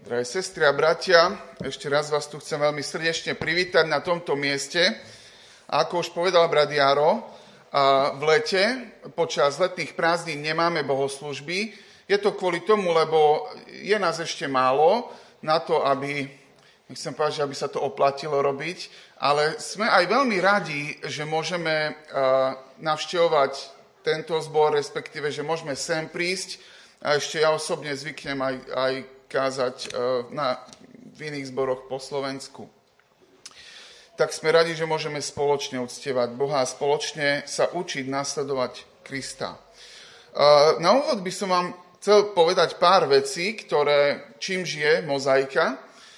Drahé sestry a bratia, ešte raz vás tu chcem veľmi srdečne privítať na tomto mieste. A ako už povedal brat Jaro, v lete, počas letných prázdnin nemáme bohoslúžby. Je to kvôli tomu, lebo je nás ešte málo na to, nechcem povedať, že aby sa to oplatilo robiť, ale sme aj veľmi radi, že môžeme navštevovať tento zbor, respektíve, že môžeme sem prísť. A ešte ja osobne zvyknem aj kázať v iných zboroch po Slovensku. Tak sme radi, že môžeme spoločne uctievať Boha a spoločne sa učiť nasledovať Krista. Na úvod by som vám chcel povedať pár vecí, čímž je Mozaika.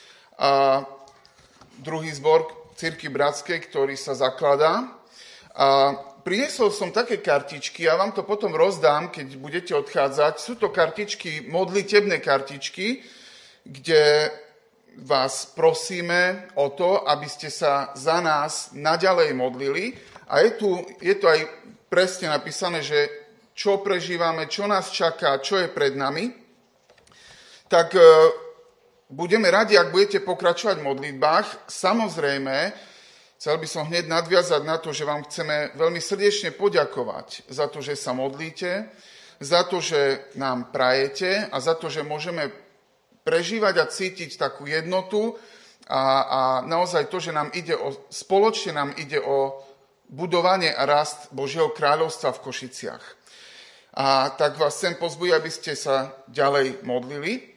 Druhý zbor Cirkvi Bratskej, ktorý sa zakladá. Priniesol som také kartičky, ja vám to potom rozdám, keď budete odchádzať. Sú to kartičky, modlitebné kartičky, kde vás prosíme o to, aby ste sa za nás naďalej modlili. A je tu aj presne napísané, že čo prežívame, čo nás čaká, čo je pred nami. Tak budeme radi, ak budete pokračovať v modlitbách. Samozrejme, chcel by som hneď nadviazať na to, že vám chceme veľmi srdečne poďakovať za to, že sa modlíte, za to, že nám prajete a za to, že môžeme prežívať a cítiť takú jednotu a naozaj to, že spoločne nám ide o budovanie a rast Božieho kráľovstva v Košiciach. A tak vás chcem pozbudiť, aby ste sa ďalej modlili.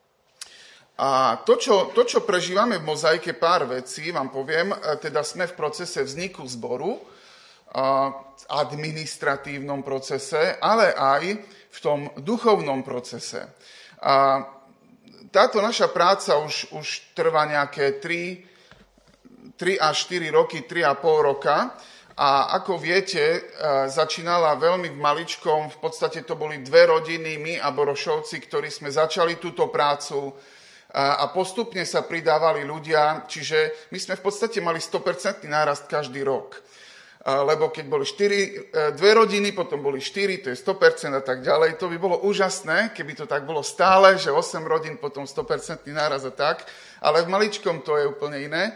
A to, čo prežívame v Mozaike, pár vecí, vám poviem, teda sme v procese vzniku zboru, administratívnom procese, ale aj v tom duchovnom procese. A táto naša práca už trvá nejaké 3 až 4 roky, 3,5 roka. A ako viete, začínala veľmi v maličkom, v podstate to boli 2 rodiny, my a Borošovci, ktorí sme začali túto prácu, a postupne sa pridávali ľudia, čiže my sme v podstate mali 100% nárast každý rok. Lebo keď boli 2 rodiny, potom boli 4, to je 100% a tak ďalej. To by bolo úžasné, keby to tak bolo stále, že 8 rodín, potom 100% nárast a tak. Ale v maličkom to je úplne iné.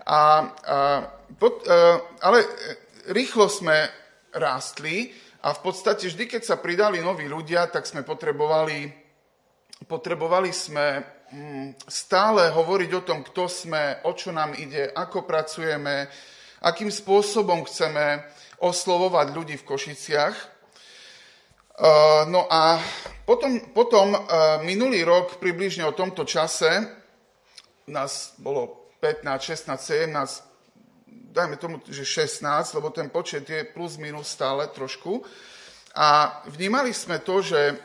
Ale rýchlo sme rástli a v podstate vždy, keď sa pridali noví ľudia, tak sme potrebovali sme stále hovoriť o tom, kto sme, o čo nám ide, ako pracujeme, akým spôsobom chceme oslovovať ľudí v Košiciach. No a potom minulý rok, približne o tomto čase, nás bolo 15, 16, 17, dajme tomu, že 16, lebo ten počet je plus minus stále trošku. A vnímali sme to,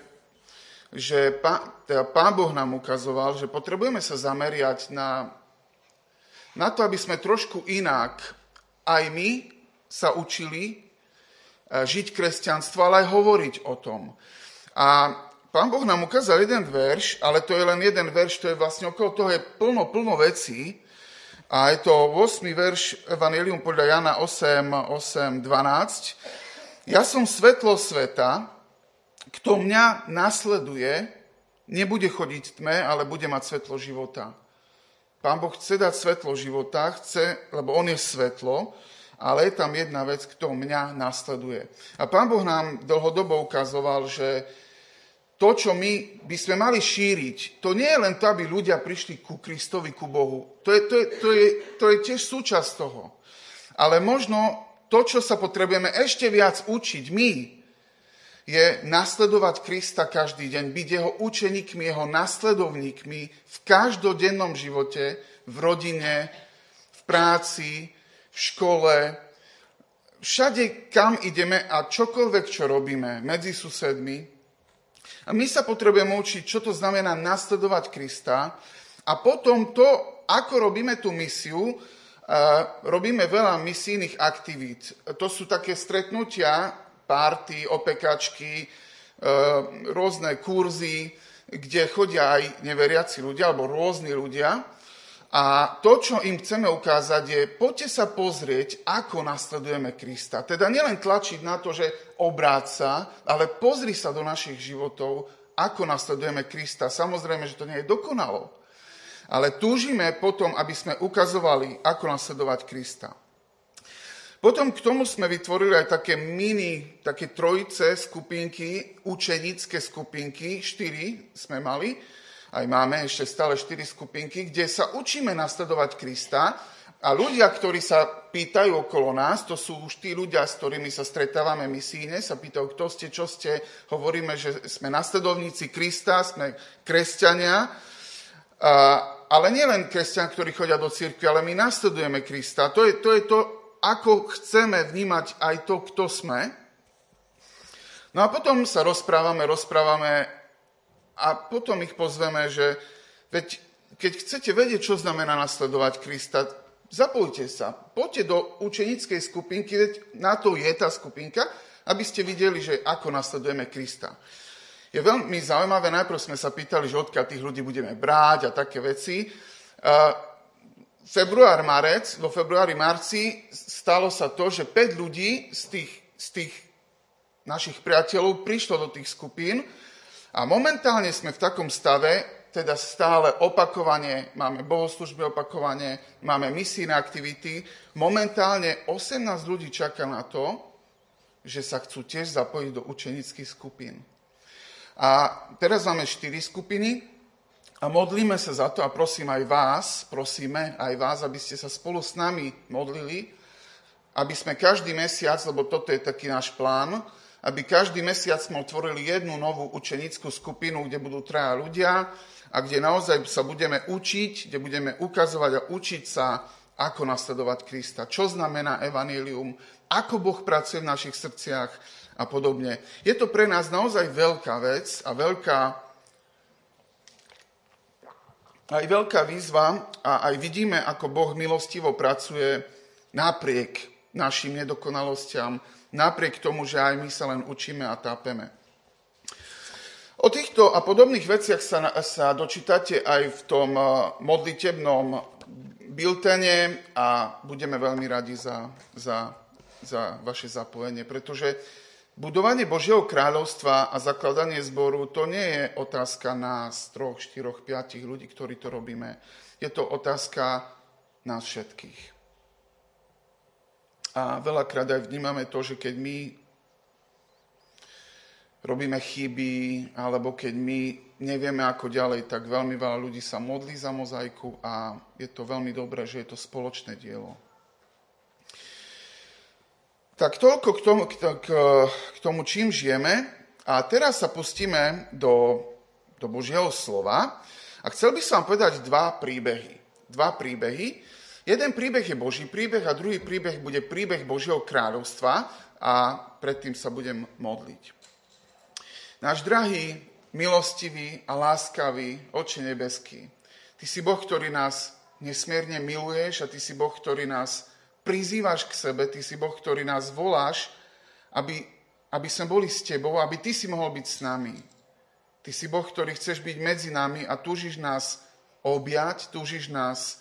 že Pán Boh nám ukazoval, že potrebujeme sa zameriať na to, aby sme trošku inak aj my sa učili žiť kresťanstvo, ale aj hovoriť o tom. A Pán Boh nám ukázal jeden verš, ale to je len jeden verš, to je vlastne okolo toho je plno vecí. A je to 8. verš Evangelium podľa Jana 8:12. Ja som svetlo sveta, kto mňa nasleduje, nebude chodiť v tme, ale bude mať svetlo života. Pán Boh chce dať svetlo života, lebo on je svetlo, ale je tam jedna vec, kto mňa nasleduje. A Pán Boh nám dlhodobo ukazoval, že to, čo my by sme mali šíriť, to nie je len to, aby ľudia prišli ku Kristovi, ku Bohu. To je tiež súčasť toho. Ale možno to, čo sa potrebujeme ešte viac učiť my, je nasledovať Krista každý deň, byť jeho učeníkmi, jeho nasledovníkmi v každodennom živote, v rodine, v práci, v škole, všade, kam ideme a čokoľvek, čo robíme, medzi susedmi. A my sa potrebujeme učiť, čo to znamená nasledovať Krista a potom to, ako robíme tú misiu, robíme veľa misijných aktivít. To sú také stretnutia, párty, opekačky, rôzne kurzy, kde chodia aj neveriaci ľudia, alebo rôzni ľudia. A to, čo im chceme ukázať, je, poďte sa pozrieť, ako nasledujeme Krista. Teda nielen tlačiť na to, že obráť sa, ale pozri sa do našich životov, ako nasledujeme Krista. Samozrejme, že to nie je dokonalo. ale túžime potom, aby sme ukazovali, ako nasledovať Krista. Potom k tomu sme vytvorili aj také trojice skupinky, učenícke skupinky, 4 sme mali, aj máme ešte stále 4 skupinky, kde sa učíme nasledovať Krista a ľudia, ktorí sa pýtajú okolo nás, to sú už tí ľudia, s ktorými sa stretávame misijne, sa pýtajú, kto ste, čo ste, hovoríme, že sme nasledovníci Krista, sme kresťania, ale nielen kresťania, ktorí chodia do cirkvi, ale my nasledujeme Krista. To je to, ako chceme vnímať aj to, kto sme. No a potom sa rozprávame a potom ich pozveme, že keď chcete vedieť, čo znamená nasledovať Krista, zapojte sa, poďte do učeníckej skupinky, veď na to je tá skupinka, aby ste videli, že ako nasledujeme Krista. Je veľmi zaujímavé, najprv sme sa pýtali, že odkiaľ tých ľudí budeme brať a také veci. Vo februári, marci stalo sa to, že 5 ľudí z tých našich priateľov prišlo do tých skupín a momentálne sme v takom stave, teda stále opakovane, máme bohoslúžby opakovane, máme misijné aktivity, momentálne 18 ľudí čaká na to, že sa chcú tiež zapojiť do učenických skupín. A teraz máme 4 skupiny, a modlíme sa za to a prosíme aj vás, aby ste sa spolu s nami modlili, aby sme každý mesiac, lebo toto je taký náš plán, aby každý mesiac sme otvorili jednu novú učenickú skupinu, kde budú 3 ľudia a kde naozaj sa budeme učiť, kde budeme ukazovať a učiť sa, ako nasledovať Krista, čo znamená evanjelium, ako Boh pracuje v našich srdciach a podobne. Je to pre nás naozaj veľká vec a aj veľká výzva a aj vidíme, ako Boh milostivo pracuje napriek našim nedokonalostiam, napriek tomu, že aj my sa len učíme a tápeme. O týchto a podobných veciach sa dočítate aj v tom modlitebnom biltene a budeme veľmi radi za vaše zapojenie, pretože budovanie Božieho kráľovstva a zakladanie zboru, to nie je otázka nás 3, 4, 5 ľudí, ktorí to robíme. Je to otázka nás všetkých. A veľakrát aj vnímame to, že keď my robíme chyby, alebo keď my nevieme ako ďalej, tak veľmi veľa ľudí sa modlí za mozaiku a je to veľmi dobré, že je to spoločné dielo. Tak toľko k tomu, čím žijeme. A teraz sa pustíme do Božieho slova. A chcel by som vám povedať 2 príbehy. Jeden príbeh je Boží príbeh a druhý príbeh bude príbeh Božieho kráľovstva a predtým sa budem modliť. Náš drahý, milostivý a láskavý Otče nebeský, Ty si Boh, ktorý nás nesmierne miluješ a Ty si Boh, ktorý nás prizývaš k sebe, Ty si Boh, ktorý nás voláš, aby sme boli s Tebou, aby Ty si mohol byť s nami. Ty si Boh, ktorý chceš byť medzi nami a túžiš nás objať, túžiš nás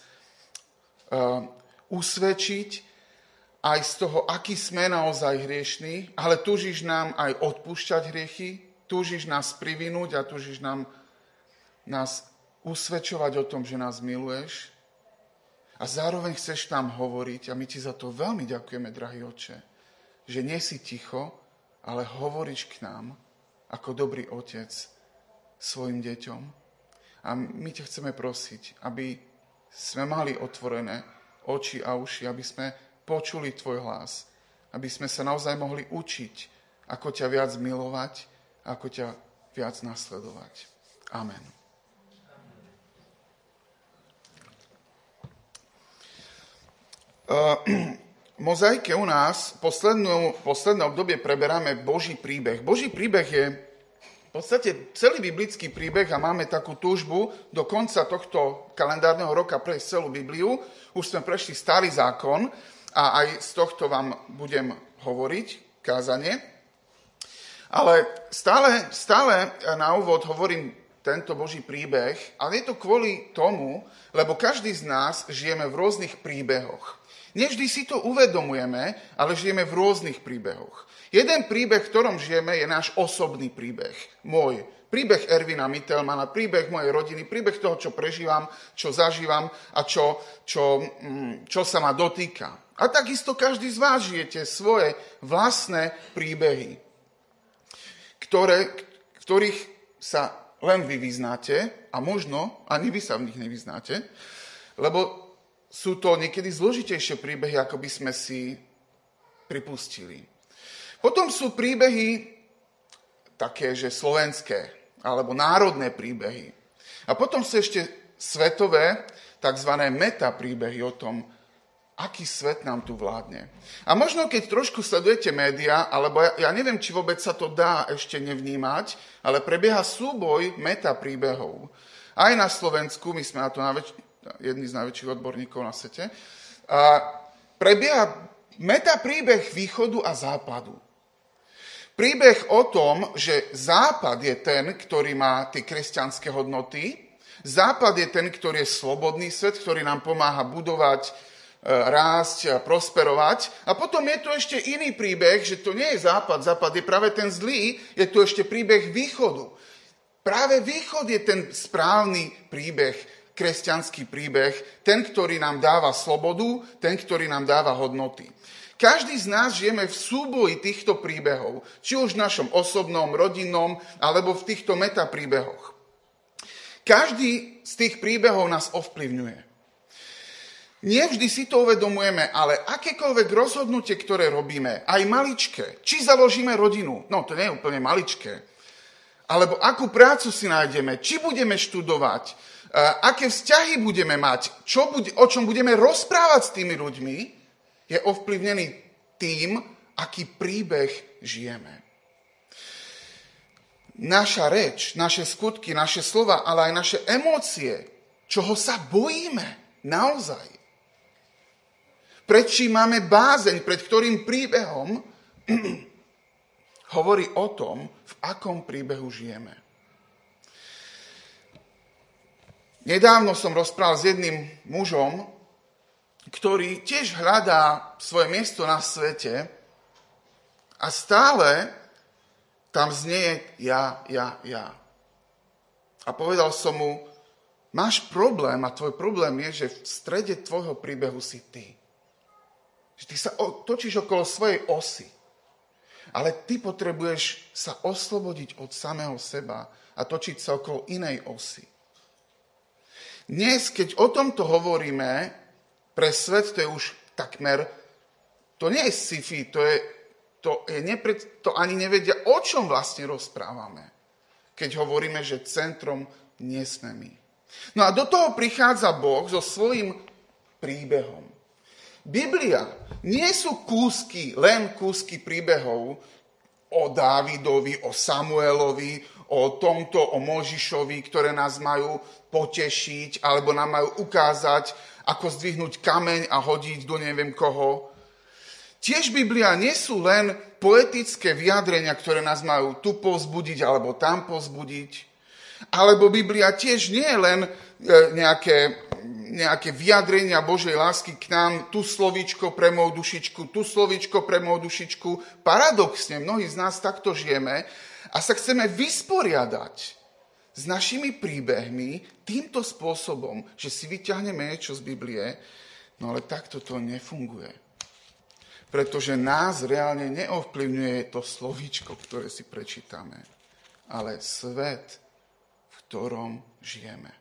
usvedčiť aj z toho, aký sme naozaj hriešní, ale túžiš nám aj odpúšťať hriechy, túžiš nás privinúť a túžiš nás usvedčovať o tom, že nás miluješ. A zároveň chceš tam hovoriť, a my ti za to veľmi ďakujeme, drahý Otče, že nie si ticho, ale hovoríš k nám ako dobrý otec svojim deťom. A my ťa chceme prosiť, aby sme mali otvorené oči a uši, aby sme počuli tvoj hlas, aby sme sa naozaj mohli učiť, ako ťa viac milovať, ako ťa viac nasledovať. Amen. Mozaike u nás posledné obdobie preberáme Boží príbeh. Boží príbeh je v podstate celý biblický príbeh a máme takú túžbu do konca tohto kalendárneho roka prejsť celú Bibliu. Už sme prešli Starý zákon a aj z tohto vám budem hovoriť, kázanie. Ale stále na úvod hovorím tento Boží príbeh, ale je to kvôli tomu, lebo každý z nás žijeme v rôznych príbehoch. Nevždy si to uvedomujeme, ale žijeme v rôznych príbehoch. Jeden príbeh, v ktorom žijeme, je náš osobný príbeh. Môj Príbeh Ervina Mittelmana, príbeh mojej rodiny, príbeh toho, čo prežívam, čo zažívam a čo sa ma dotýka. A takisto každý z vás žijete svoje vlastné príbehy, ktorých sa len vy vyznáte a možno ani vy sa v nich nevyznáte, lebo sú to niekedy zložitejšie príbehy, ako by sme si pripustili. Potom sú príbehy také, že slovenské, alebo národné príbehy. A potom sú ešte svetové, takzvané metapríbehy o tom, aký svet nám tu vládne. A možno, keď trošku sledujete médiá, alebo ja neviem, či vôbec sa to dá ešte nevnímať, ale prebieha súboj metapríbehov. Aj na Slovensku, my sme na to jedni z najväčších odborníkov na svete, prebieha metapríbeh východu a západu. Príbeh o tom, že západ je ten, ktorý má tie kresťanské hodnoty, západ je ten, ktorý je slobodný svet, ktorý nám pomáha budovať, rásť, prosperovať. A potom je tu ešte iný príbeh, že to nie je západ, západ je práve ten zlý, je tu ešte príbeh východu. Práve východ je ten správny príbeh, kresťanský príbeh, ten, ktorý nám dáva slobodu, ten, ktorý nám dáva hodnoty. Každý z nás žijeme v súboji týchto príbehov, či už v našom osobnom, rodinnom, alebo v týchto metapríbehoch. Každý z tých príbehov nás ovplyvňuje. Nie vždy si to uvedomujeme, ale akékoľvek rozhodnutie, ktoré robíme, aj maličké, či založíme rodinu, no to nie je úplne maličké, alebo akú prácu si nájdeme, či budeme študovať, aké vzťahy budeme mať, o čom budeme rozprávať s tými ľuďmi, je ovplyvnený tým, aký príbeh žijeme. Naša reč, naše skutky, naše slova, ale aj naše emócie, čoho sa bojíme naozaj. Pred čím máme bázeň, pred ktorým príbehom hovorí o tom, v akom príbehu žijeme. Nedávno som rozprával s jedným mužom, ktorý tiež hľadá svoje miesto na svete a stále tam znie ja. A povedal som mu, máš problém a tvoj problém je, že v strede tvojho príbehu si ty. Že ty sa točíš okolo svojej osy. Ale ty potrebuješ sa oslobodiť od samého seba a točiť sa okolo inej osy. Dnes, keď o tomto hovoríme, pre svet to je už takmer, to nie je sci-fi, to ani nevedia, o čom vlastne rozprávame, keď hovoríme, že centrom nie sme my. No a do toho prichádza Boh so svojím príbehom. Biblia nie sú len kúsky príbehov o Dávidovi, o Samuelovi, o Mojžišovi, ktoré nás majú potešiť, alebo nám majú ukázať, ako zdvihnúť kameň a hodiť do neviem koho. Tiež Biblia nie sú len poetické vyjadrenia, ktoré nás majú tu povzbudiť alebo tam povzbudiť. Alebo Biblia tiež nie je len nejaké vyjadrenia Božej lásky k nám, tu slovíčko pre moju dušičku, tu slovíčko pre moju dušičku. Paradoxne, mnohí z nás takto žijeme a sa chceme vysporiadať s našimi príbehmi týmto spôsobom, že si vyťahneme niečo z Biblie, no ale takto to nefunguje. Pretože nás reálne neovplyvňuje to slovíčko, ktoré si prečítame, ale svet, v ktorom žijeme.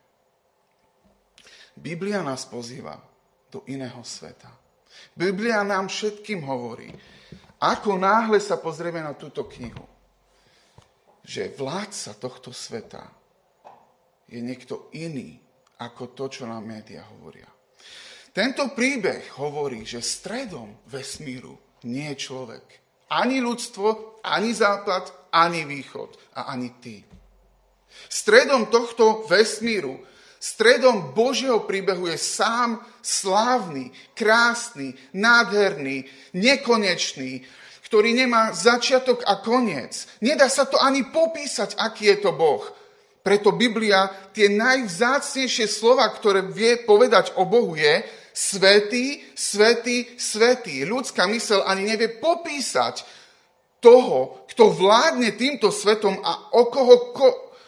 Biblia nás pozýva do iného sveta. Biblia nám všetkým hovorí, ako náhle sa pozrieme na túto knihu, že vládca tohto sveta je niekto iný ako to, čo nám médiá hovoria. Tento príbeh hovorí, že stredom vesmíru nie je človek. Ani ľudstvo, ani západ, ani východ a ani ty. Stredom tohto vesmíru, stredom Božieho príbehu je sám slávny, krásny, nádherný, nekonečný, ktorý nemá začiatok a koniec. Nedá sa to ani popísať, aký je to Boh. Preto Biblia tie najvzácnejšie slova, ktoré vie povedať o Bohu je svätý, svätý, svätý. Ľudská myseľ ani nevie popísať toho, kto vládne týmto svetom a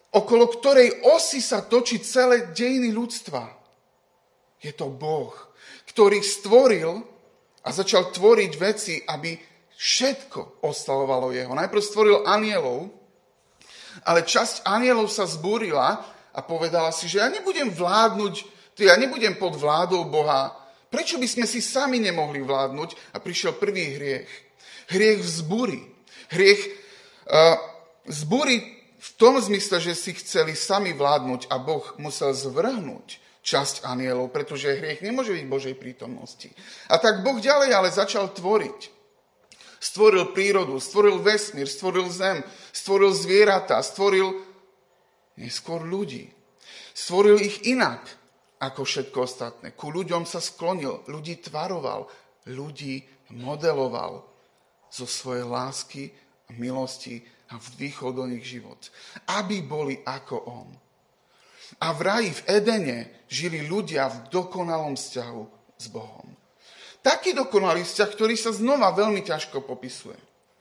okolo ktorej osy sa točí celé dejiny ľudstva. Je to Boh, ktorý stvoril a začal tvoriť veci, aby všetko oslavovalo jeho. Najprv stvoril anielov, ale časť anielov sa zbúrila a povedala si, že ja nebudem pod vládou Boha. Prečo by sme si sami nemohli vládnuť? A prišiel prvý hriech. Hriech vzbúry. Hriech vzbúry v tom zmysle, že si chceli sami vládnuť a Boh musel zvrhnúť časť anielov, pretože hriech nemôže byť v Božej prítomnosti. A tak Boh ďalej ale začal tvoriť. Stvoril prírodu, stvoril vesmír, stvoril zem, stvoril zvieratá, stvoril neskôr ľudí. Stvoril ich inak ako všetko ostatné. Ku ľuďom sa sklonil, ľudí tvaroval, ľudí modeloval zo svojej lásky a milosti a vdýchol do nich život. Aby boli ako on. A v raji, v Edene, žili ľudia v dokonalom vzťahu s Bohom. Taký dokonalý vzťah, ktorý sa znova veľmi ťažko popisuje.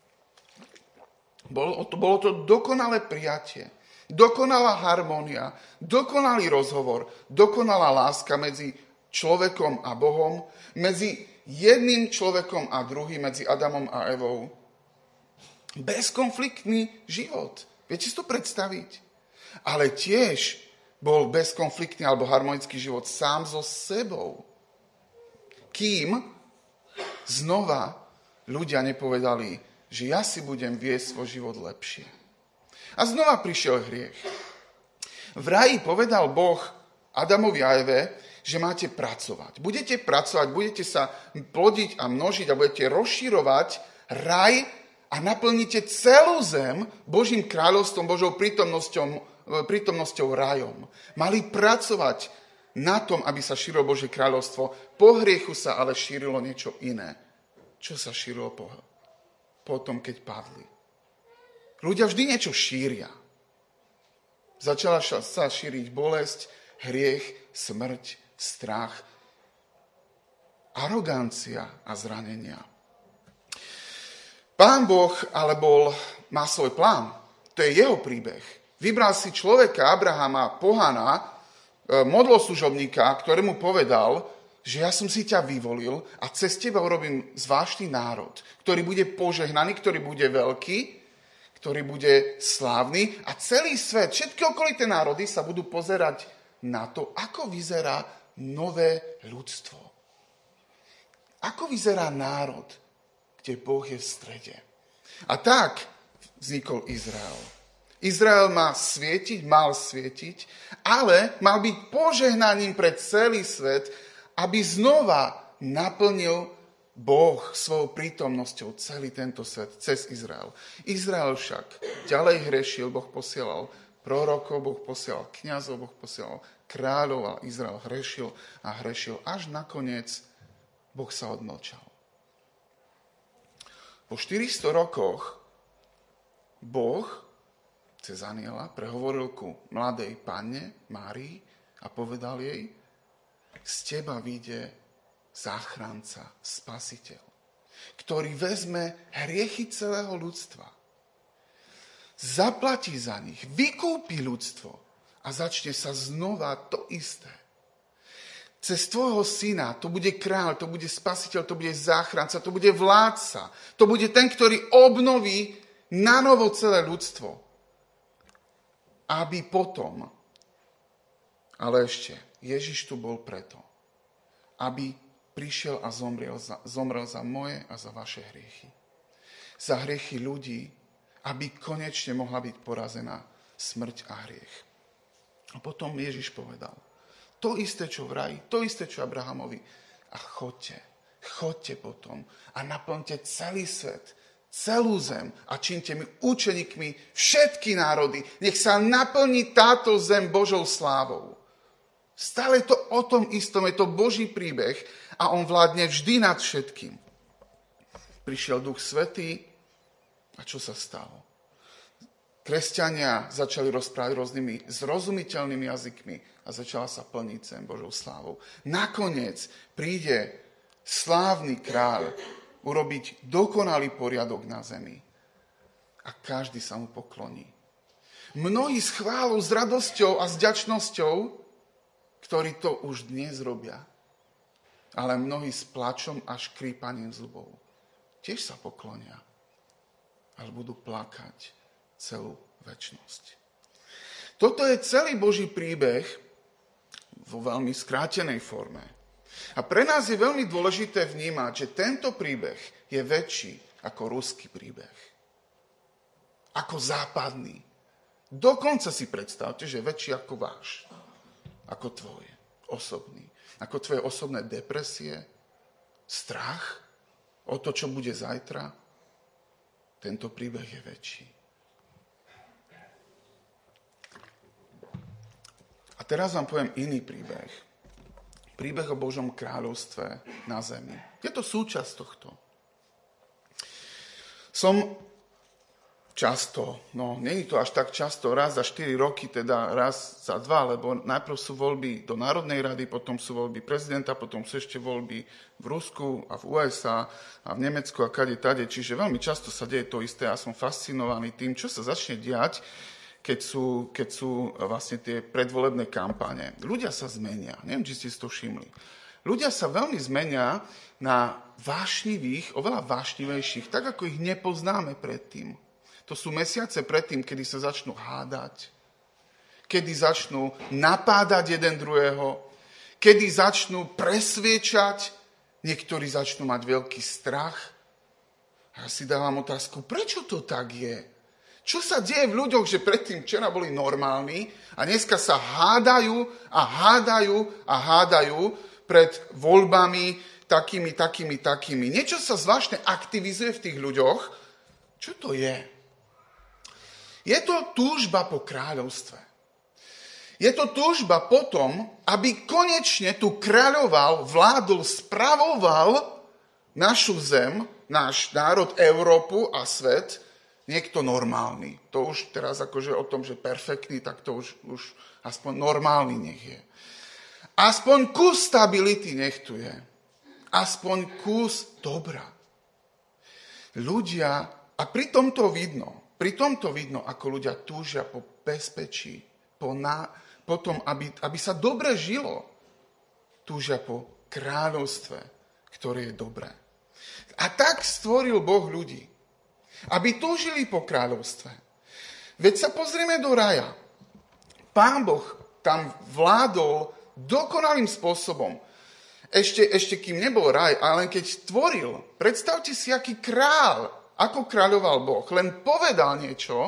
Bolo to dokonalé prijatie, dokonalá harmónia, dokonalý rozhovor, dokonalá láska medzi človekom a Bohom, medzi jedným človekom a druhým, medzi Adamom a Evou. Bezkonfliktný život. Viete si to predstaviť? Ale tiež bol bezkonfliktný alebo harmonický život sám so sebou. Kým znova ľudia nepovedali, že ja si budem viesť svoj život lepšie. A znova prišiel hriech. V raji povedal Boh Adamovi a Eve, že máte pracovať. Budete pracovať, budete sa plodiť a množiť a budete rozširovať raj a naplníte celú zem Božím kráľovstvom, Božou prítomnosťou rajom. Mali pracovať na tom, aby sa šírilo Božie kráľovstvo. Po hriechu sa ale šírilo niečo iné. Čo sa šírilo po tom, keď padli? Ľudia vždy niečo šíria. Začala sa šíriť bolesť, hriech, smrť, strach, arogancia a zranenia. Pán Boh ale má svoj plán. To je jeho príbeh. Vybral si človeka, Abrahama, pohana, modloslužobníka, ktorému povedal, že ja som si ťa vyvolil a cez teba urobím zvláštny národ, ktorý bude požehnaný, ktorý bude veľký, ktorý bude slávny a celý svet, všetky okolité národy sa budú pozerať na to, ako vyzerá nové ľudstvo. Ako vyzerá národ, kde Boh je v strede. A tak vznikol Izrael. Izrael mal svietiť, ale mal byť požehnaním pre celý svet, aby znova naplnil Boh svojou prítomnosťou celý tento svet cez Izrael. Izrael však ďalej hrešil, Boh posielal prorokov, Boh posielal kňazov, Boh posielal kráľov a Izrael hrešil a hrešil. Až nakoniec Boh sa odmlčal. Po 400 rokoch Boh cez anjela prehovoril ku mladej panne Márii a povedal jej, z teba vyjde záchranca, spasiteľ, ktorý vezme hriechy celého ľudstva, zaplatí za nich, vykúpi ľudstvo a začne sa znova to isté. Cez tvojho syna to bude kráľ, to bude spasiteľ, to bude záchranca, to bude vládca, to bude ten, ktorý obnoví nanovo celé ľudstvo. Aby potom, ale ešte, Ježiš tu bol preto, aby prišiel a zomrel za moje a za vaše hriechy. Za hriechy ľudí, aby konečne mohla byť porazená smrť a hriech. A potom Ježiš povedal, to isté, čo v raji, to isté, čo Abrahamovi. A chodte potom a naplňte celý svet, celú zem a čiňte mi učeníkmi všetky národy. Nech sa naplní táto zem Božou slávou. Stále je to o tom istom, je to Boží príbeh a on vládne vždy nad všetkým. Prišiel Duch Svätý a čo sa stalo? Kresťania začali rozprávať rôznymi zrozumiteľnými jazykmi a začala sa plniť zem Božou slávou. Nakoniec príde slávny kráľ urobiť dokonalý poriadok na zemi a každý sa mu pokloní. Mnohí s chválou, s radosťou a s vďačnosťou, ktorí to už dnes robia. Ale mnohí s plačom a škrípaním zubov. Tiež sa poklonia, ale budú plakať celú večnosť. Toto je celý Boží príbeh vo veľmi skrátenej forme. A pre nás je veľmi dôležité vnímať, že tento príbeh je väčší ako ruský príbeh. Ako západný. Dokonca si predstavte, že je väčší ako váš. Ako tvoj osobný. Ako tvoje osobné depresie, strach o to, čo bude zajtra. Tento príbeh je väčší. A teraz vám poviem iný príbeh. Príbeh o Božom kráľovstve na zemi. Je to súčasť tohto. Som často, nie je to až tak často, raz za 4 roky, teda raz za 2, lebo najprv sú voľby do Národnej rady, potom sú voľby prezidenta, potom sú ešte voľby v Rusku a v USA a v Nemecku a kade tade. Čiže veľmi často sa deje to isté a som fascinovaný tým, čo sa začne diať, keď sú vlastne tie predvolebné kampáne. Ľudia sa zmenia, neviem, či ste si to všimli. Ľudia sa veľmi zmenia na vášnivých, oveľa vášnivejších, tak ako ich nepoznáme predtým. To sú mesiace predtým, kedy sa začnú hádať, kedy začnú napádať jeden druhého, kedy začnú presviečať, niektorí začnú mať veľký strach. A ja si dávam otázku, prečo to tak je? Čo sa deje v ľuďoch, že predtým včera boli normálni a dneska sa hádajú a hádajú a hádajú pred voľbami takými. Niečo sa zvláštne aktivizuje v tých ľuďoch. Čo to je? Je to túžba po kráľovstve. Je to túžba po tom, aby konečne tu kráľoval, vládol, spravoval našu zem, náš národ, Európu a svet, niekto normálny. To už teraz akože o tom, že perfektný, tak to už aspoň normálny nech je. Aspoň kus stability nech tu je. Aspoň kus dobra. Ľudia, a pri tomto vidno, ako ľudia túžia po bezpečí, po tom, aby sa dobre žilo. Túžia po kráľovstve, ktoré je dobré. A tak stvoril Boh ľudí, aby túžili po kráľovstve. Veď sa pozrieme do raja. Pán Boh tam vládol dokonalým spôsobom. Ešte kým nebol raj, ale len keď tvoril, predstavte si, aký kráľ, ako kráľoval Boh. Len povedal niečo,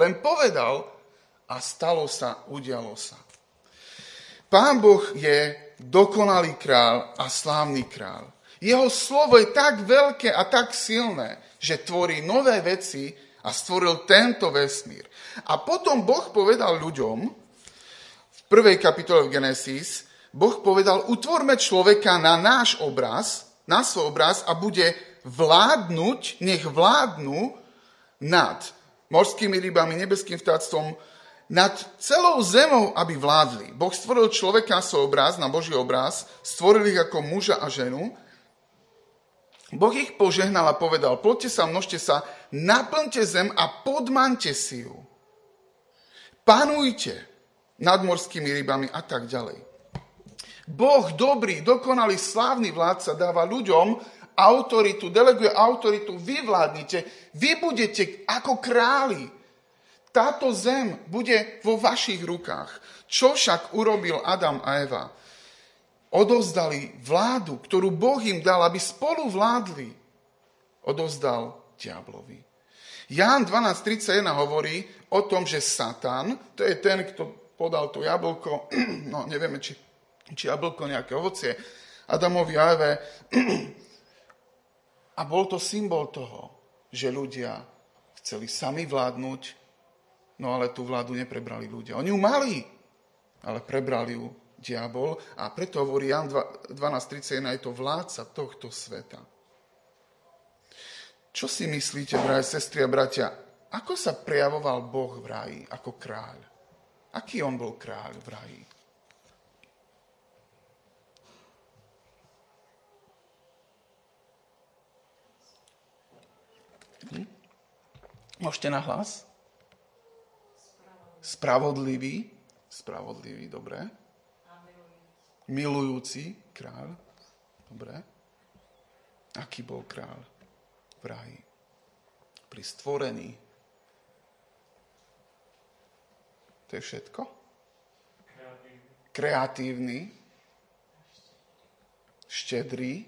a stalo sa, udialo sa. Pán Boh je dokonalý kráľ a slávny kráľ. Jeho slovo je tak veľké a tak silné, že tvorí nové veci a stvoril tento vesmír. A potom Boh povedal ľuďom, v 1. kapitole v Genesis, Boh povedal, utvorme človeka na náš obraz, na svoj obraz a bude vládnuť, nech vládnu nad morskými rybami, nebeským vtáctvom, nad celou zemou, aby vládli. Boh stvoril človeka na svoj obraz, na Boží obraz, stvoril ich ako muža a ženu. Boh ich požehnal a povedal, ploďte sa, množte sa, naplňte zem a podmaňte si ju. Panujte nad morskými rybami a tak ďalej. Boh dobrý, dokonalý, slávny vládca dáva ľuďom autoritu, deleguje autoritu, vy vládnite, vy budete ako králi. Táto zem bude vo vašich rukách. Čo však urobil Adam a Eva? Odovzdali vládu, ktorú Boh im dal, aby spolu vládli. Odovzdal diablovi. Ján 12.31 hovorí o tom, že Satan, to je ten, kto podal to jablko, nevieme, či jablko, nejaké ovocie, Adamovi a Eve. A bol to symbol toho, že ľudia chceli sami vládnuť, no ale tú vládu neprebrali ľudia. Oni ju mali, ale prebrali ju diabol a preto hovorí Ján 12.31, je to vládca tohto sveta. Čo si myslíte, drahé sestry a bratia, ako sa prejavoval Boh v ráji ako kráľ? Aký on bol kráľ v ráji? Môžete na hlas? Spravodlivý, dobre. Milujúci kráľ, dobre. Aký bol kráľ v ráji? Pri stvorení. To je všetko? Kreatívny. Štedrý.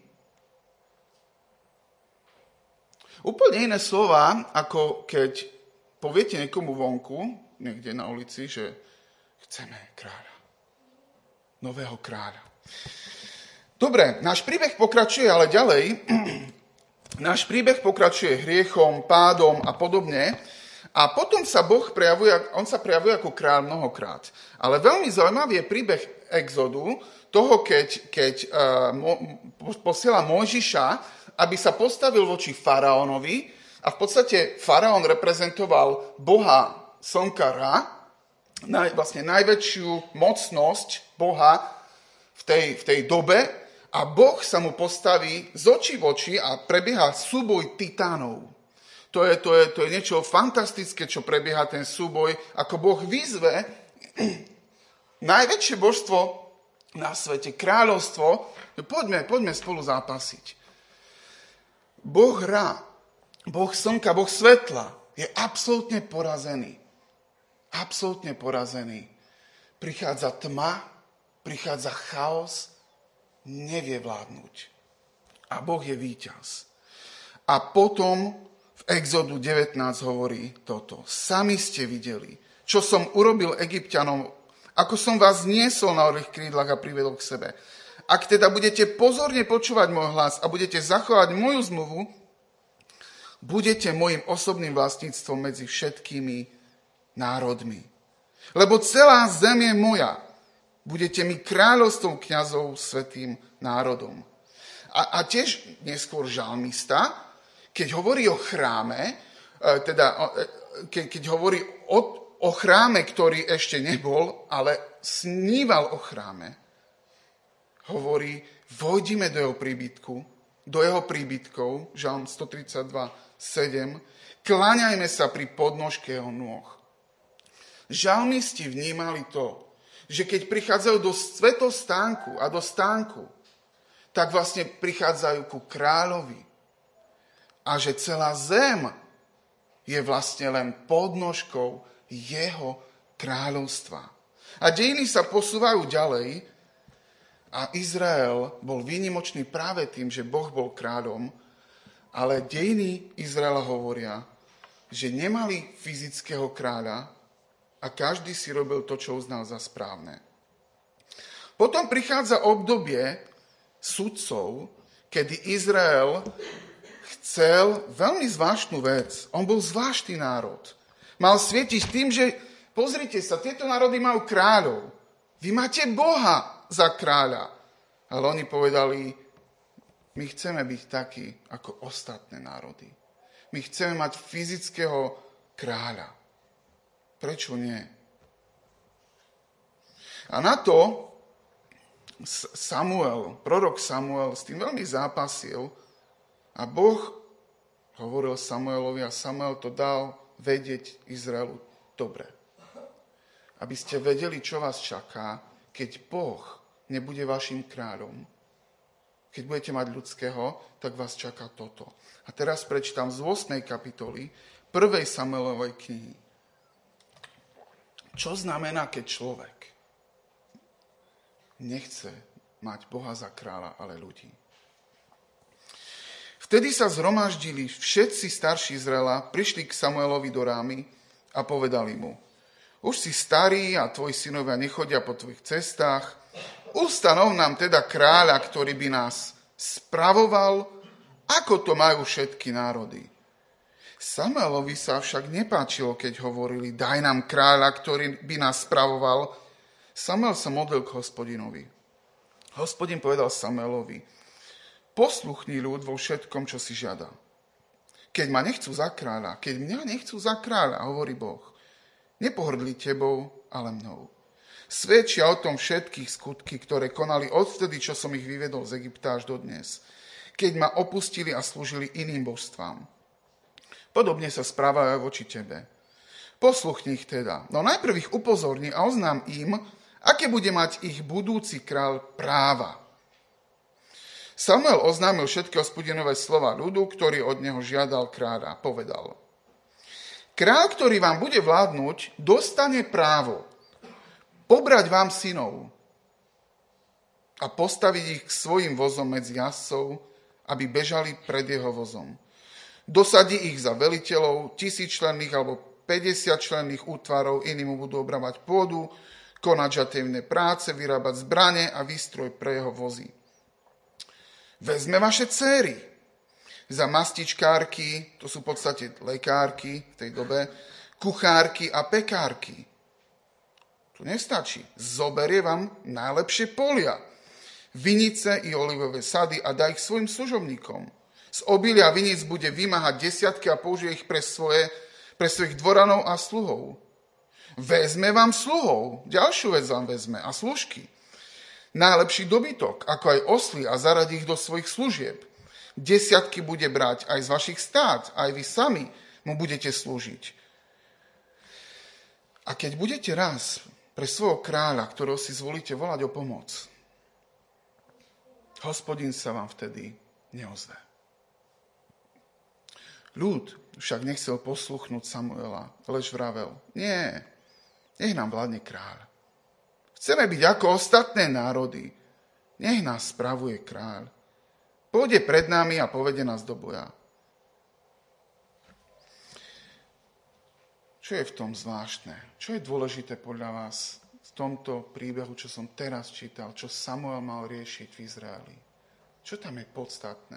Úplne iné slova, ako keď poviete niekomu vonku, niekde na ulici, že chceme kráľa. Nového kráľa. Dobre, náš príbeh pokračuje ale ďalej. Náš príbeh pokračuje hriechom, pádom a podobne. A potom sa Boh prejavuje ako kráľ mnohokrát. Ale veľmi zaujímavý je príbeh Exodu, toho, keď posiela Mojžiša, aby sa postavil voči faraónovi a v podstate faraón reprezentoval boha slnka Ra, vlastne najväčšiu mocnosť boha v tej dobe a Boh sa mu postaví z očí v oči a prebieha súboj titánov. To je niečo fantastické, čo prebieha ten súboj, ako Boh vyzve najväčšie božstvo na svete, kráľovstvo, poďme spolu zápasiť. Boh Ra, Boh slnka, Boh svetla je absolútne porazený. Absolútne porazený. Prichádza tma, prichádza chaos, nevie vládnuť. A Boh je víťaz. A potom v Exodu 19 hovorí toto. Sami ste videli, čo som urobil Egypťanom, ako som vás niesol na orlých krídlach a privedol k sebe. Ak teda budete pozorne počúvať môj hlas a budete zachovať moju zmluvu, budete môjim osobným vlastníctvom medzi všetkými národmi. Lebo celá zem je moja. Budete mi kráľovstvom kňazov svätým národom. A tiež neskôr žalmista, keď hovorí o chráme, keď hovorí o chráme, ktorý ešte nebol, ale sníval o chráme, hovorí, vojdime do jeho príbytkov, žalm 132:7, kláňajme sa pri podnožke jeho nôh. Žalmisti vnímali to, že keď prichádzajú do svetostánku a do stánku, tak vlastne prichádzajú ku kráľovi. A že celá zem je vlastne len podnožkou jeho kráľovstva. A dejiny sa posúvajú ďalej a Izrael bol výnimočný práve tým, že Boh bol kráľom, ale dejiny Izraela hovoria, že nemali fyzického kráľa a každý si robil to, čo uznal za správne. Potom prichádza obdobie sudcov, kedy Izrael chcel veľmi zvláštnu vec. On bol zvláštny národ. Mal svietiť tým, že pozrite sa, tieto národy majú kráľov. Vy máte Boha za kráľa. Ale oni povedali, my chceme byť takí ako ostatné národy. My chceme mať fyzického kráľa. Prečo nie? A na to prorok Samuel s tým veľmi zápasil a Boh hovoril Samuelovi a Samuel to dal vedieť Izraelu dobre. Aby ste vedeli, čo vás čaká, keď Boh nebude vašim kráľom. Keď budete mať ľudského, tak vás čaká toto. A teraz prečítam z 8. kapitoly 1. Samuelovej knihy. Čo znamená, keď človek nechce mať Boha za kráľa, ale ľudí? Vtedy sa zhromaždili všetci starší Izraela, prišli k Samuelovi do Rámy a povedali mu, už si starý a tvoji synovia nechodia po tvojich cestách, ustanov nám teda kráľa, ktorý by nás spravoval, ako to majú všetky národy. Samuelovi sa však nepáčilo, keď hovorili, daj nám kráľa, ktorý by nás spravoval. Samuel sa modlil k Hospodinovi. Hospodin povedal Samuelovi, posluchni ľud vo všetkom, čo si žiada. Keď mňa nechcú za kráľa, hovorí Boh, nepohrdli tebou, ale mnou. Svedčia o tom všetkých skutky, ktoré konali odvtedy, čo som ich vyvedol z Egypta až dodnes, keď ma opustili a slúžili iným božstvám. Podobne sa správajú voči tebe. Posluchni ich teda. No najprv ich upozorni a oznám im, aké bude mať ich budúci kráľ práva. Samuel oznámil všetky Hospodinové slova ľudu, ktorý od neho žiadal kráľa. Povedal: Kráľ, ktorý vám bude vládnuť, dostane právo pobrať vám synov a postaviť ich k svojim vozom medzi jazdcov, aby bežali pred jeho vozom. Dosadí ich za veliteľov 1000-členných alebo 50-členných útvarov, iní mu budú obrábať pôdu, konať žatevné práce, vyrábať zbrane a výstroj pre jeho vozy. Vezme vaše dcéry za mastičkárky, to sú v podstate lekárky v tej dobe, kuchárky a pekárky. To nestačí. Zoberie vám najlepšie polia, vinice i olivové sady a dá ich svojim služobníkom. Z obilia vinic bude vymáhať desiatky a použije ich pre svojich dvoranov a sluhov. Vezme vám sluhov, ďalšiu vec vám vezme a služky. Najlepší dobytok, ako aj osly a zaradí ich do svojich služieb. Desiatky bude brať aj z vašich stád, aj vy sami mu budete slúžiť. A keď budete raz pre svojho kráľa, ktorého si zvolíte, volať o pomoc, Hospodin sa vám vtedy neozve. Ľud však nechcel posluchnúť Samuela, lež vravel: Nie, nech nám vládne kráľ. Chceme byť ako ostatné národy. Nech nás spravuje kráľ. Pôjde pred nami a povede nás do boja. Čo je v tom zvláštne? Čo je dôležité podľa vás v tomto príbehu, čo som teraz čítal, čo Samuel mal riešiť v Izraeli? Čo tam je podstatné?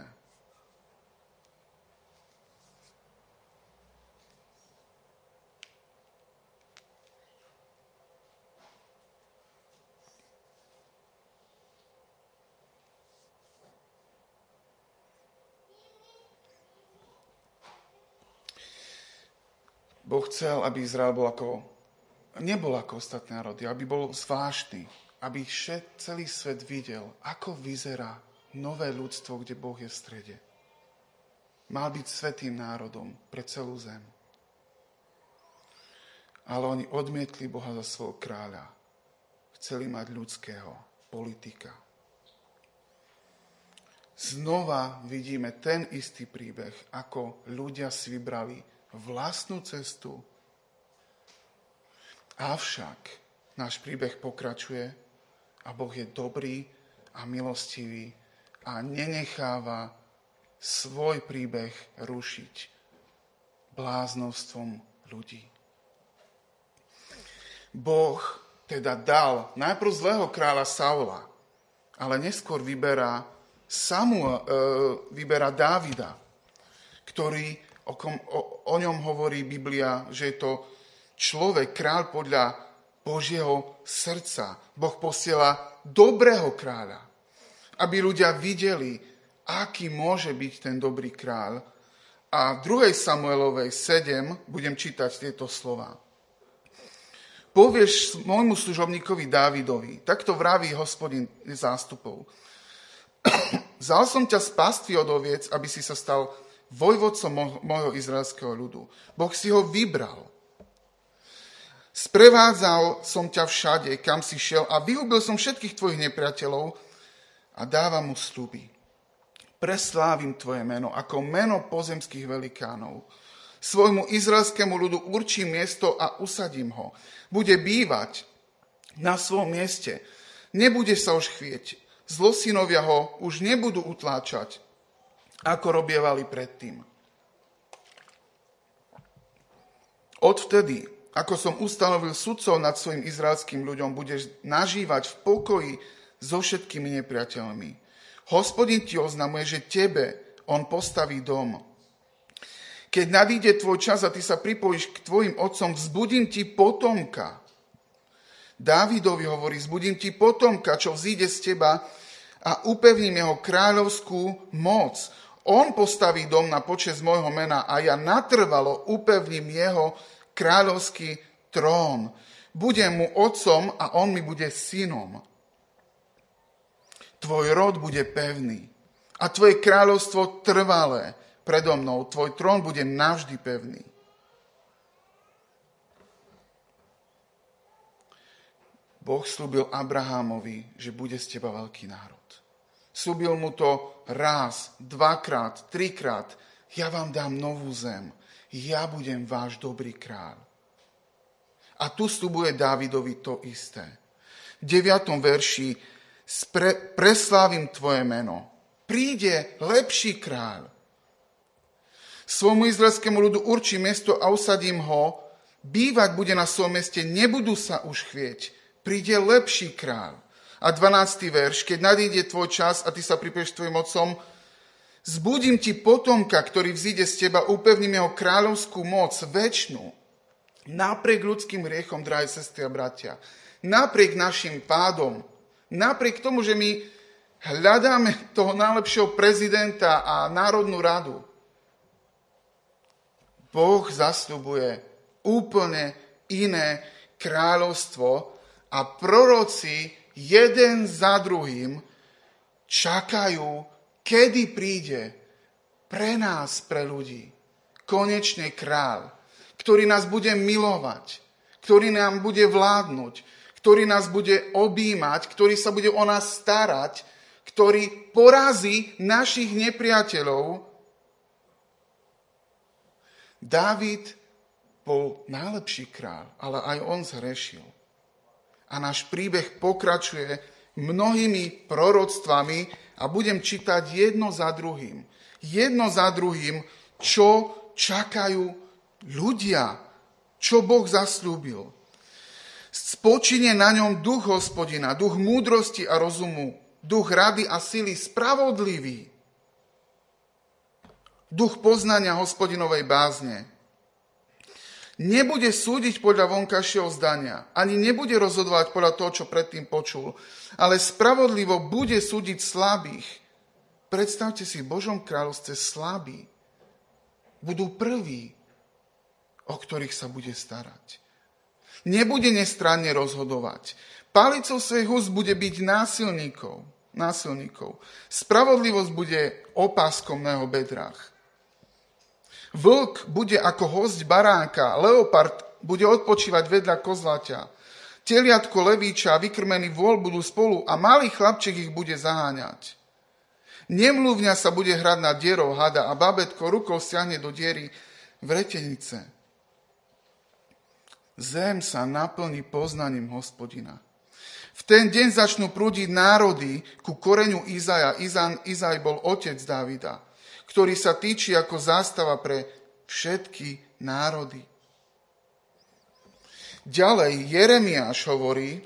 Boh chcel, aby Izrael nebol ako ostatné národy, aby bol zvláštny, aby celý svet videl, ako vyzerá nové ľudstvo, kde Boh je v strede. Mal byť svätým národom pre celú zem. Ale oni odmietli Boha za svojho kráľa. Chceli mať ľudského politika. Znova vidíme ten istý príbeh, ako ľudia si vybrali vlastnú cestu. Avšak náš príbeh pokračuje a Boh je dobrý a milostivý a nenecháva svoj príbeh rušiť bláznovstvom ľudí. Boh teda dal najprv zlého kráľa Saula, ale neskôr vyberá Dávida, ktorý o ňom hovorí Biblia, že je to človek, kráľ podľa Božieho srdca. Boh posiela dobrého kráľa, aby ľudia videli, aký môže byť ten dobrý kráľ. A v 2. Samuelovej 7 budem čítať tieto slova. Povieš môjmu služobníkovi Dávidovi, takto vraví Hospodin zástupov. Vzal som ťa z pastvy od oviec, aby si sa stal vojvodcom môjho izraelského ľudu. Boh si ho vybral. Sprevádzal som ťa všade, kam si šiel a vyhubil som všetkých tvojich nepriateľov a dávam mu sľuby. Preslávim tvoje meno ako meno pozemských velikánov. Svojmu izraelskému ľudu určím miesto a usadím ho. Bude bývať na svojom mieste. Nebude sa už chvieť. Zlosynovia ho už nebudú utláčať, ako robievali predtým. Odvtedy, ako som ustanovil sudcov nad svojim izraelským ľuďom, budeš nažívať v pokoji so všetkými nepriateľmi. Hospodin ti oznamuje, že tebe on postaví dom. Keď nadíde tvoj čas a ty sa pripojíš k tvojim otcom, vzbudím ti potomka. Dávidovi hovorí, vzbudím ti potomka, čo vzíde z teba a upevním jeho kráľovskú moc. On postaví dom na počesť môjho mena a ja natrvalo upevním jeho kráľovský trón. Budem mu otcom a on mi bude synom. Tvoj rod bude pevný a tvoje kráľovstvo trvalé predo mnou. Tvoj trón bude navždy pevný. Boh slúbil Abrahámovi, že bude z teba veľký národ. Slúbil mu to raz, dvakrát, trikrát. Ja vám dám novú zem. Ja budem váš dobrý kráľ. A tu sľubuje Dávidovi to isté. V 9. verši preslávim tvoje meno. Príde lepší kráľ. Svojmu izraelskému ľudu určí miesto a usadím ho. Bývať bude na svojom meste, nebudú sa už chvieť. Príde lepší kráľ. A 12. verš, keď nadíde tvoj čas a ty sa pripoješ tvojim otcom, zbudím ti potomka, ktorý vzíde z teba, upevním jeho kráľovskú moc, večnú. Napriek ľudským hriechom, drahé sestry a bratia, napriek našim pádom, napriek tomu, že my hľadáme toho najlepšieho prezidenta a národnú radu, Boh zasľubuje úplne iné kráľovstvo a proroci jeden za druhým čakajú, kedy príde pre nás, pre ľudí, konečne kráľ, ktorý nás bude milovať, ktorý nám bude vládnuť, ktorý nás bude objímať, ktorý sa bude o nás starať, ktorý porazí našich nepriateľov. Dávid bol najlepší kráľ, ale aj on zhrešil. A náš príbeh pokračuje mnohými proroctvami a budem čítať jedno za druhým, čo čakajú ľudia, čo Boh zasľúbil. Spočinie na ňom duch Hospodina, duch múdrosti a rozumu, duch rady a sily, spravodlivý, duch poznania Hospodinovej bázne. Nebude súdiť podľa vonkajšieho zdania, ani nebude rozhodovať podľa toho, čo predtým počul, ale spravodlivo bude súdiť slabých. Predstavte si, v Božom kráľovstve slabí budú prví, o ktorých sa bude starať. Nebude nestranne rozhodovať. Palicou svojich úst bude byť násilníkov. Spravodlivosť bude opáskom na jeho bedrách. Vlk bude ako hosť baránka, leopard bude odpočívať vedľa kozlaťa. Teliatko levíča a vykrmený vôl budú spolu a malý chlapček ich bude zaháňať. Nemluvňa sa bude hrať na dierou hada a babetko rukou stiahne do diery vretenice. Zem sa naplní poznaním Hospodina. V ten deň začnú prúdiť národy ku koreňu Izaja. Izaj bol otec Dávida, ktorý sa týči ako zástava pre všetky národy. Ďalej Jeremiáš hovorí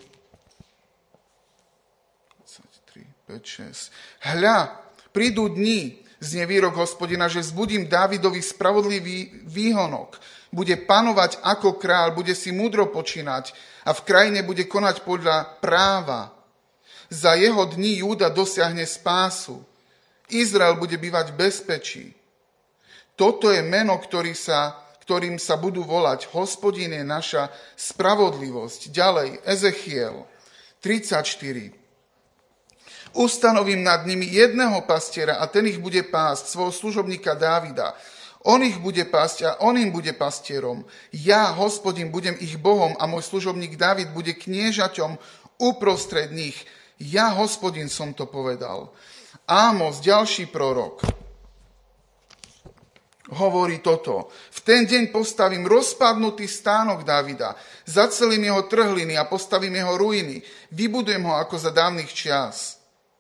5, 6. Hľa, prídu dni, znie výrok Hospodina, že vzbudím Dávidovi spravodlivý výhonok. Bude panovať ako kráľ, bude si múdro počínať a v krajine bude konať podľa práva. Za jeho dní Júda dosiahne spásu. Izrael bude bývať v bezpečí. Toto je meno, ktorým sa budú volať. Hospodin je naša spravodlivosť. Ďalej, Ezechiel 34. Ustanovím nad nimi jedného pastiera a ten ich bude pásť, svojho služobníka Dávida. On ich bude pásť a on im bude pastierom. Ja, Hospodin, budem ich Bohom a môj služobník Dávid bude kniežaťom uprostred nich. Ja, Hospodin, som to povedal. Ámos, ďalší prorok, hovorí toto. V ten deň postavím rozpadnutý stánok Dávida, zacelím jeho trhliny a postavím jeho ruiny. Vybudujem ho ako za dávnych čias.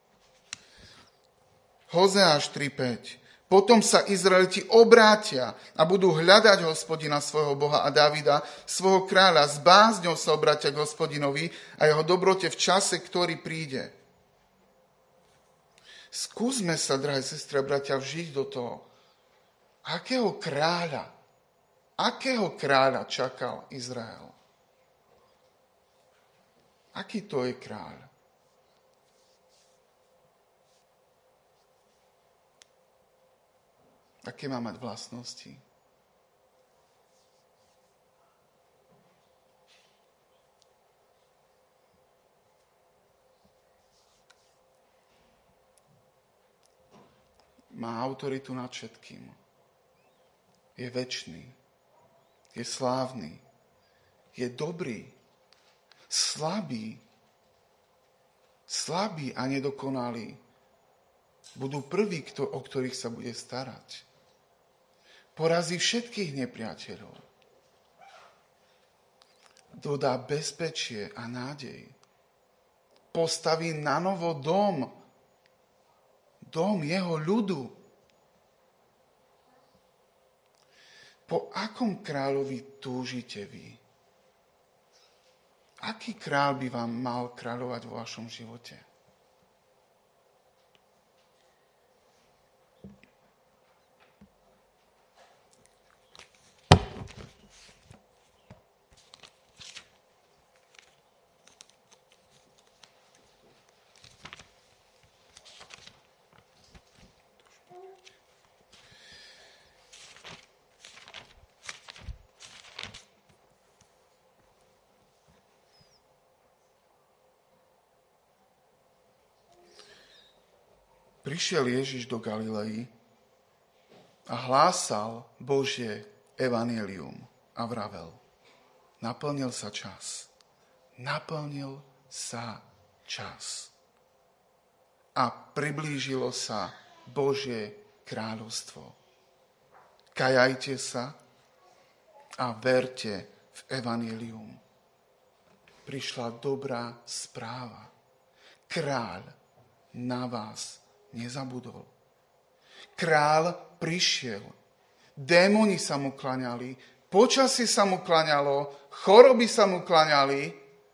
Hozeáš 3.5. Potom sa Izraeliti obrátia a budú hľadať Hospodina svojho Boha a Dávida, svojho kráľa. S bázňou sa obrátia k Hospodinovi a jeho dobrote v čase, ktorý príde. Skúsme sa, drahé sestry a bratia, vžiť do toho. Akého kráľa čakal Izrael? Aký to je kráľ? Aké má mať vlastnosti? Má autoritu nad všetkým. Je večný. Je slávny. Je dobrý. Slabý slabí a nedokonalí budú prví, o ktorých sa bude starať. Porazí všetkých nepriateľov. Dodá bezpečie a nádej. Postaví na novo dom jeho ľudu. Po akom kráľovi túžite vy? Aký kráľ by vám mal kráľovať vo vašom živote? Prišiel Ježiš do Galilei a hlásal Božie evanjelium a vravel. Naplnil sa čas. Naplnil sa čas. A priblížilo sa Božie kráľovstvo. Kajajte sa a verte v evanjelium. Prišla dobrá správa. Kráľ na vás nezabudol. Král prišiel. Démoni sa mu klaňali, počasie sa mu klaňalo, choroby sa mu klaňali.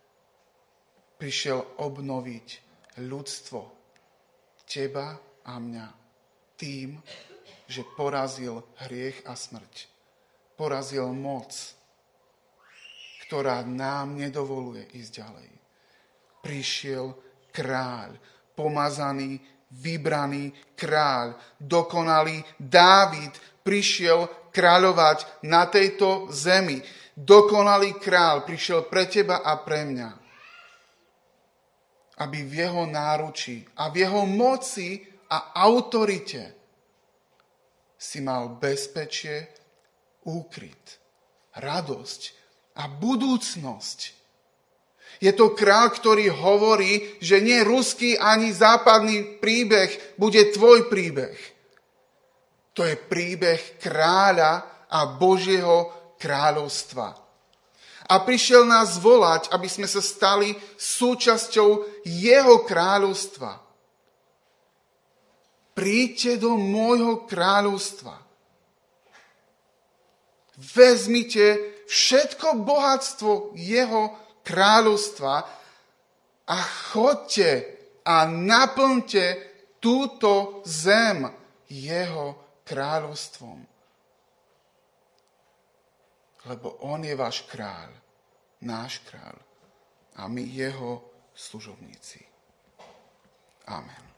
Prišiel obnoviť ľudstvo. Teba a mňa. Tým, že porazil hriech a smrť. Porazil moc, ktorá nám nedovoluje ísť ďalej. Prišiel kráľ, pomazaný, vybraný kráľ, dokonalý Dávid prišiel kráľovať na tejto zemi. Dokonalý kráľ prišiel pre teba a pre mňa. Aby v jeho náručí a v jeho moci a autorite si mal bezpečie, úkryt, radosť a budúcnosť. Je to kráľ, ktorý hovorí, že nie ruský ani západný príbeh bude tvoj príbeh. To je príbeh kráľa a Božieho kráľovstva. A prišiel nás volať, aby sme sa stali súčasťou jeho kráľovstva. Príďte do môjho kráľovstva. Vezmite všetko bohatstvo jeho kráľovstva a choďte a naplňte túto zem jeho kráľovstvom. Lebo on je váš kráľ, náš kráľ a my jeho služobníci. Amen.